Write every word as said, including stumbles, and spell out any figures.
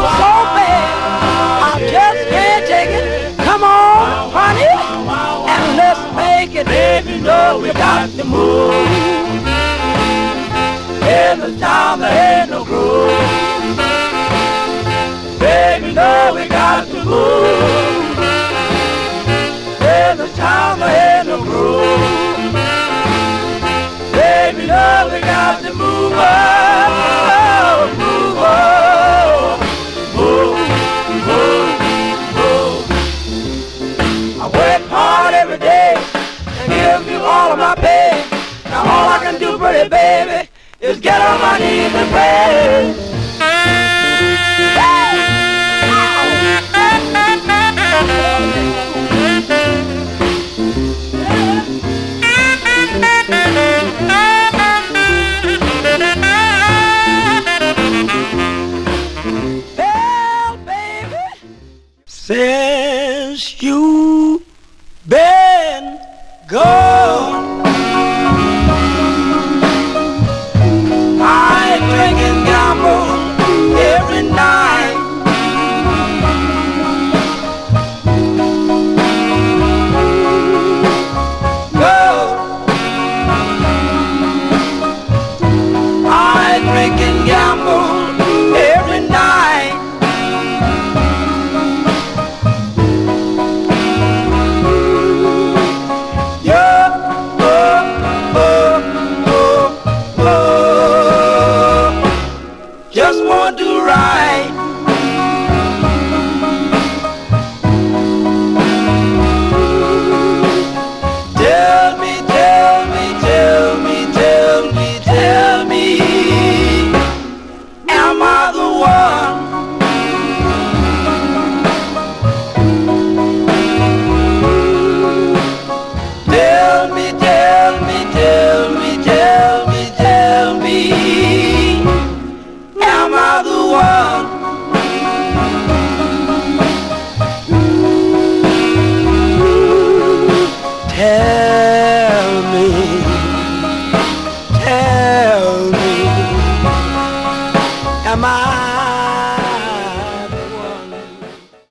so bad. I just can't take it. Come on, honey, and let's make it. Baby, know we got to move. In the town there ain't no groove. Baby, know we got to move. In the town there ain't no groove. Baby, know we got to move on, move on, move, move, move. I work hard every day and give you all of my pay. Now all I can do, pretty baby, is get on my knees and pray. Well, baby, since you been gone.